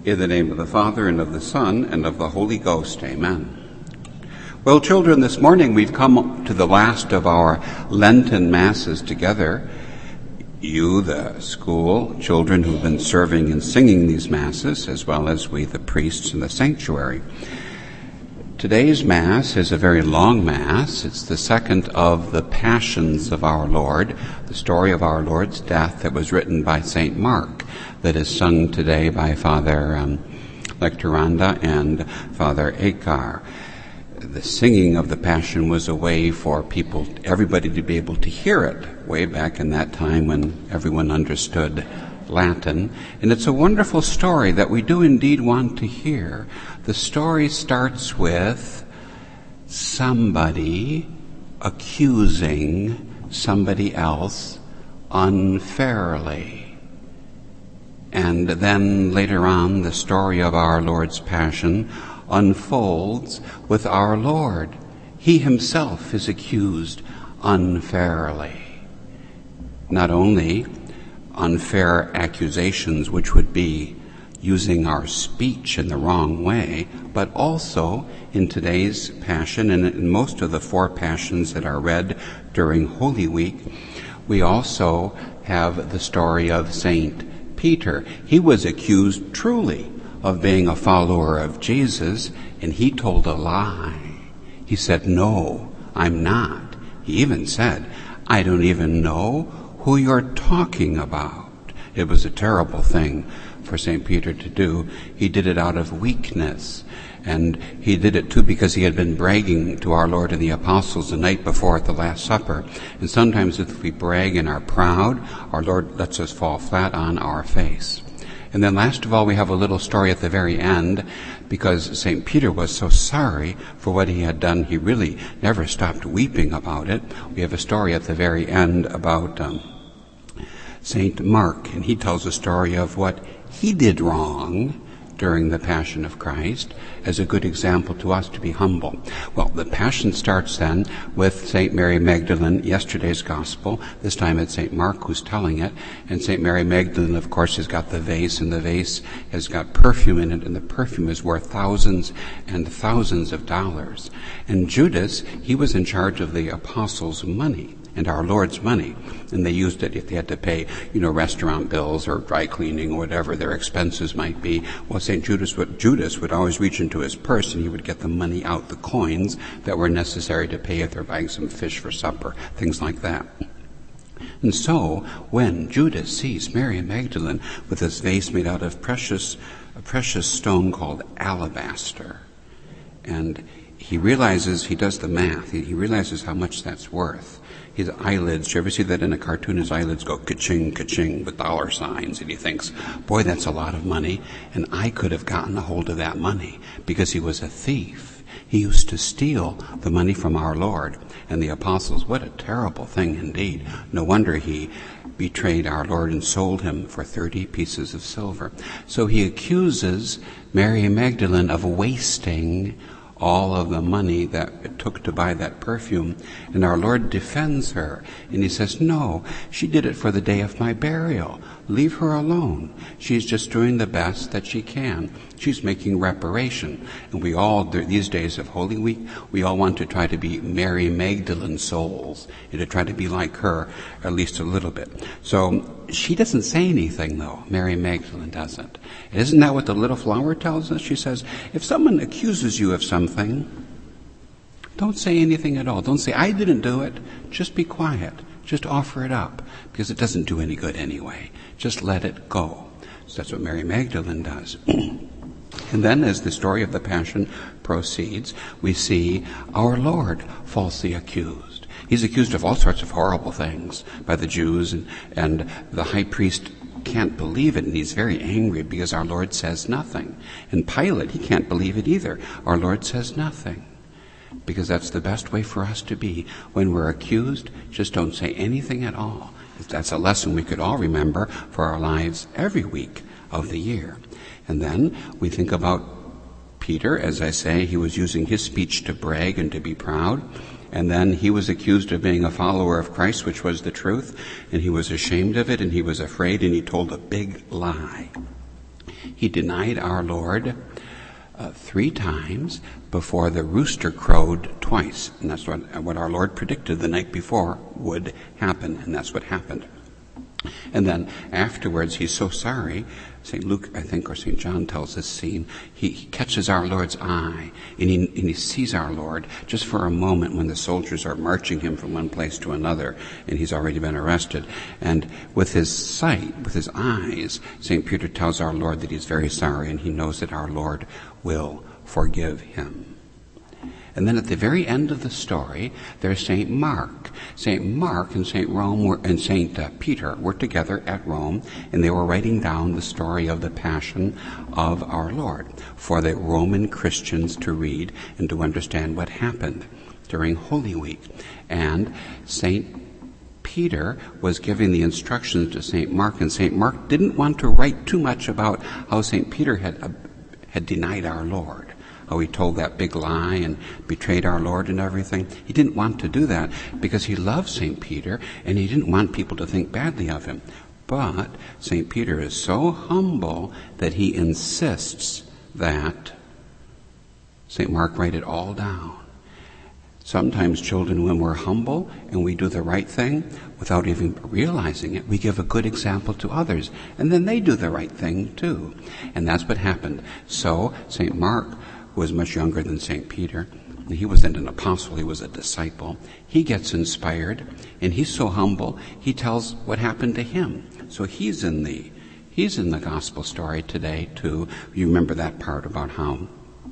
In the name of the Father, and of the Son, and of the Holy Ghost. Amen. Well, children, this morning we've come to the last of our Lenten Masses together. You, the school children who've been serving and singing these Masses, as well as we, the priests in the sanctuary. Today's Mass is a very long Mass. It's the second of the Passions of our Lord, the story of our Lord's death that was written by St. Mark, that is sung today by Father Lectoranda and Father Akar. The singing of the Passion was a way for everybody to be able to hear it, way back in that time when everyone understood Latin. And it's a wonderful story that we do indeed want to hear. The story starts with somebody accusing somebody else unfairly. And then later on, the story of our Lord's Passion unfolds with our Lord. He himself is accused unfairly. Not only unfair accusations, which would be using our speech in the wrong way, but also in today's Passion and in most of the four Passions that are read during Holy Week, we also have the story of Saint Peter. He was accused truly of being a follower of Jesus, and he told a lie. He said, "No, I'm not." He even said, "I don't even know who you're talking about." It was a terrible thing for St. Peter to do. He did it out of weakness. And he did it too because he had been bragging to our Lord and the apostles the night before at the Last Supper. And sometimes if we brag and are proud, our Lord lets us fall flat on our face. And then last of all, we have a little story at the very end, because St. Peter was so sorry for what he had done, he really never stopped weeping about it. We have a story at the very end about St. Mark, and he tells a story of what he did wrong during the Passion of Christ as a good example to us to be humble. Well, the Passion starts then with St. Mary Magdalene, yesterday's Gospel. This time it's St. Mark who's telling it. And St. Mary Magdalene, of course, has got the vase, and the vase has got perfume in it, and the perfume is worth thousands and thousands of dollars. And Judas, he was in charge of the apostles' money and our Lord's money, and they used it if they had to pay, restaurant bills or dry cleaning or whatever their expenses might be. Well, Judas would always reach into his purse, and he would get the money out, the coins that were necessary to pay if they're buying some fish for supper, things like that. And so, when Judas sees Mary Magdalene with this vase made out of a precious stone called alabaster, and he realizes, he does the math, he realizes how much that's worth. His eyelids, you ever see that in a cartoon? His eyelids go ka-ching, ka-ching with dollar signs, and he thinks, boy, that's a lot of money, and I could have gotten a hold of that money, because he was a thief. He used to steal the money from our Lord and the apostles. What a terrible thing indeed. No wonder he betrayed our Lord and sold him for 30 pieces of silver. So he accuses Mary Magdalene of wasting all of the money that it took to buy that perfume. And our Lord defends her. And he says, "No, she did it for the day of my burial. Leave her alone. She's just doing the best that she can. She's making reparation." And we all, these days of Holy Week, we all want to try to be Mary Magdalene souls and to try to be like her, at least a little bit. So she doesn't say anything, though. Mary Magdalene doesn't. Isn't that what the little flower tells us? She says, if someone accuses you of something, don't say anything at all. Don't say, "I didn't do it." Just be quiet. Just offer it up, because it doesn't do any good anyway. Just let it go. So that's what Mary Magdalene does. And then as the story of the Passion proceeds, we see our Lord falsely accused. He's accused of all sorts of horrible things by the Jews, and the high priest can't believe it, and he's very angry because our Lord says nothing. And Pilate, he can't believe it either. Our Lord says nothing, because that's the best way for us to be. When we're accused, just don't say anything at all. That's a lesson we could all remember for our lives every week of the year. And then we think about Peter. As I say, he was using his speech to brag and to be proud. And then he was accused of being a follower of Christ, which was the truth, and he was ashamed of it, and he was afraid, and he told a big lie. He denied our Lord 3 times before the rooster crowed twice. And that's what our Lord predicted the night before would happen, and that's what happened. And then afterwards, he's so sorry. St. Luke, I think, or St. John tells this scene. He catches our Lord's eye, and he sees our Lord just for a moment when the soldiers are marching him from one place to another, and he's already been arrested. And with his sight, with his eyes, St. Peter tells our Lord that he's very sorry, and he knows that our Lord will forgive him. And then at the very end of the story, there's St. Mark. St. Mark and St. Peter were together at Rome, and they were writing down the story of the Passion of our Lord for the Roman Christians to read and to understand what happened during Holy Week. And St. Peter was giving the instructions to St. Mark, and St. Mark didn't want to write too much about how St. Peter had denied our Lord. How he told that big lie and betrayed our Lord and everything. He didn't want to do that because he loved St. Peter and he didn't want people to think badly of him. But St. Peter is so humble that he insists that St. Mark write it all down. Sometimes, children, when we're humble and we do the right thing without even realizing it, we give a good example to others, and then they do the right thing too. And that's what happened. So St. Mark, who was much younger than St. Peter, he wasn't an apostle, he was a disciple. He gets inspired, and he's so humble, he tells what happened to him. So he's in the gospel story today too. You remember that part about how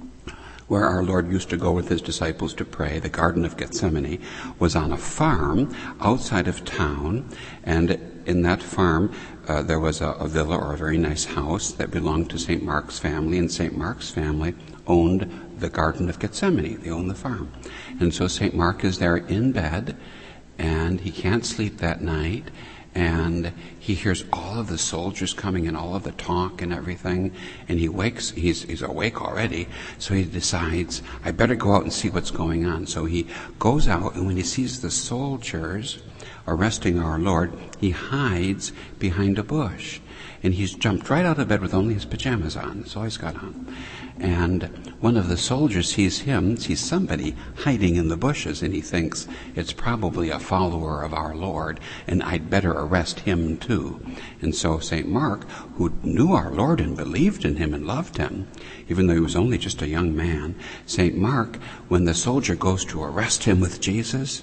where our Lord used to go with his disciples to pray. The Garden of Gethsemane was on a farm outside of town, and in that farm there was a villa or a very nice house that belonged to St. Mark's family, and St. Mark's family owned the Garden of Gethsemane. They owned the farm. And so St. Mark is there in bed, and he can't sleep that night, and he hears all of the soldiers coming and all of the talk and everything, and he wakes, he's awake already, so he decides, I better go out and see what's going on. So he goes out, and when he sees the soldiers arresting our Lord, he hides behind a bush. And he's jumped right out of bed with only his pajamas on. That's all he's got on. And one of the soldiers sees somebody hiding in the bushes, and he thinks it's probably a follower of our Lord, and I'd better arrest him too. And so St. Mark, who knew our Lord and believed in him and loved him, even though he was only just a young man, St. Mark, when the soldier goes to arrest him with Jesus,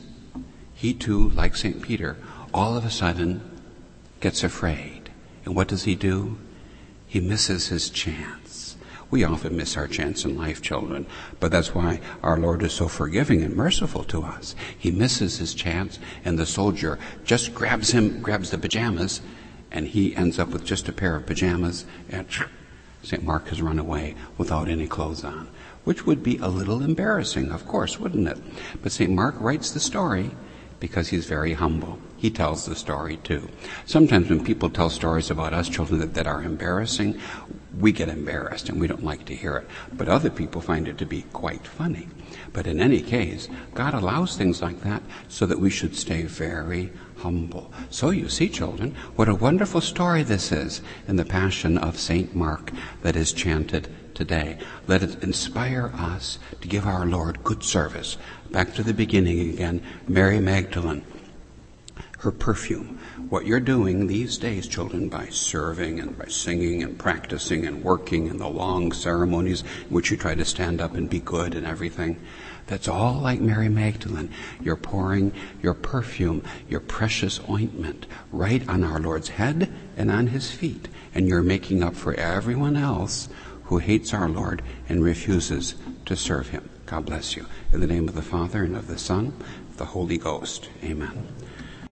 he too, like St. Peter, all of a sudden gets afraid. And what does he do? He misses his chance. We often miss our chance in life, children, but that's why our Lord is so forgiving and merciful to us. He misses his chance, and the soldier just grabs the pajamas, and he ends up with just a pair of pajamas, and St. Mark has run away without any clothes on, which would be a little embarrassing, of course, wouldn't it? But St. Mark writes the story because he's very humble. He tells the story too. Sometimes when people tell stories about us children that are embarrassing, we get embarrassed and we don't like to hear it. But other people find it to be quite funny. But in any case, God allows things like that so that we should stay very humble. So you see, children, what a wonderful story this is in the Passion of St. Mark that is chanted today. Let it inspire us to give our Lord good service. Back to the beginning again, Mary Magdalene, her perfume. What you're doing these days, children, by serving and by singing and practicing and working in the long ceremonies in which you try to stand up and be good and everything, that's all like Mary Magdalene. You're pouring your perfume, your precious ointment, right on our Lord's head and on his feet. And you're making up for everyone else who hates our Lord and refuses to serve him. God bless you. In the name of the Father, and of the Son, and of the Holy Ghost. Amen.